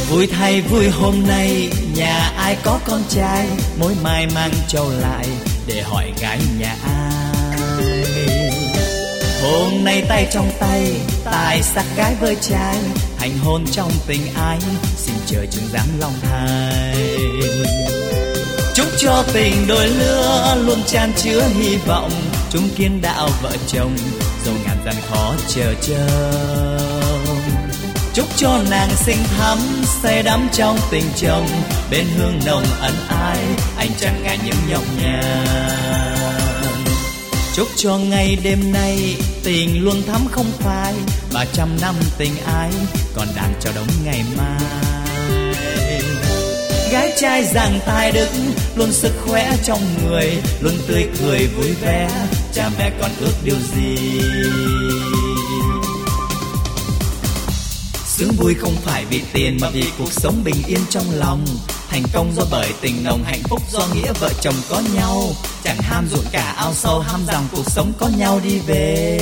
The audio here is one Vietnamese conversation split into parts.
Vui thay vui hôm nay, nhà ai có con trai, mối mai mang trâu lại để hỏi gái nhà ai. Hôm nay tay trong tay, tài sắc gái với trai, thành hôn trong tình ái, xin trời chứng giám lòng thai. Chúc cho tình đôi lứa luôn chan chứa hy vọng, chúng kiên đạo vợ chồng, dẫu ngàn gian khó chờ trông. Chúc cho nàng xinh thắm, say đắm trong tình chồng, bên hương nồng ân ái, anh chẳng ngại những nhọc nhằn. Chúc cho ngày đêm nay, tình luôn thắm không phai, 300 năm tình ái, còn đàn cho đống ngày mai. Gái trai giang tài đức, luôn sức khỏe trong người, luôn tươi cười vui vẻ, cha mẹ còn ước điều gì. Sướng vui không phải vì tiền mà vì cuộc sống bình yên trong lòng, thành công do bởi tình nồng, hạnh phúc do nghĩa vợ chồng có nhau, chẳng ham ruộng cả ao sâu, ham rằng cuộc sống có nhau đi về.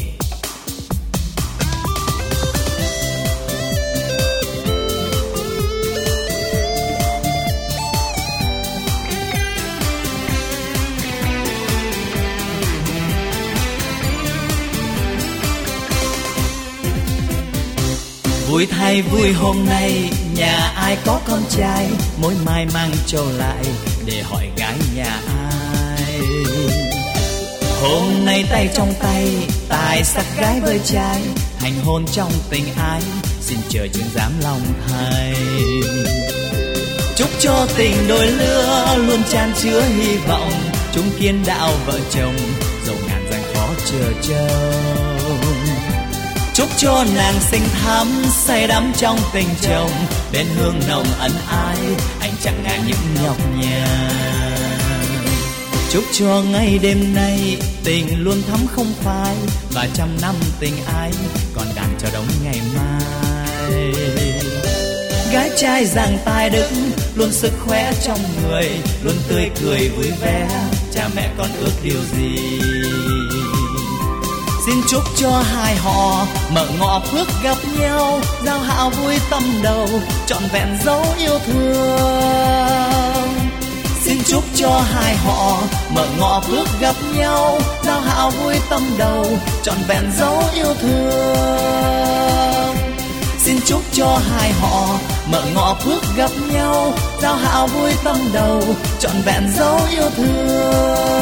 Vui thay vui hôm nay, nhà ai có con trai, mối mai mang trâu lại để hỏi gái nhà ai. Hôm nay tay trong tay, tài sắc gái với trai, thành hôn trong tình ái, xin trời chứng giám lòng thai. Chúc cho tình đôi lứa luôn chan chứa hy vọng, chúng kiên đạo vợ chồng, dẫu ngàn gian khó chờ trông. Chúc cho nàng xinh thắm, say đắm trong tình chồng, bên hương nồng ân ái, anh chẳng ngại những nhọc nhằn. Chúc cho ngày đêm nay, tình luôn thắm không phai, 300 năm tình ái, còn đàn cho đống ngày mai. Gái trai giang tài đức, luôn sức khỏe trong người, luôn tươi cười vui vẻ, cha mẹ còn ước điều gì. Xin chúc cho hai họ mở ngọ phước gặp nhau, giao hảo vui tâm đầu, trọn vẹn dấu yêu thương. Xin chúc cho hai họ mở ngọ phước gặp nhau, giao hảo vui tâm đầu, trọn vẹn dấu yêu thương. Xin chúc cho hai họ mở ngọ phước gặp nhau, giao hảo vui tâm đầu, trọn vẹn dấu yêu thương.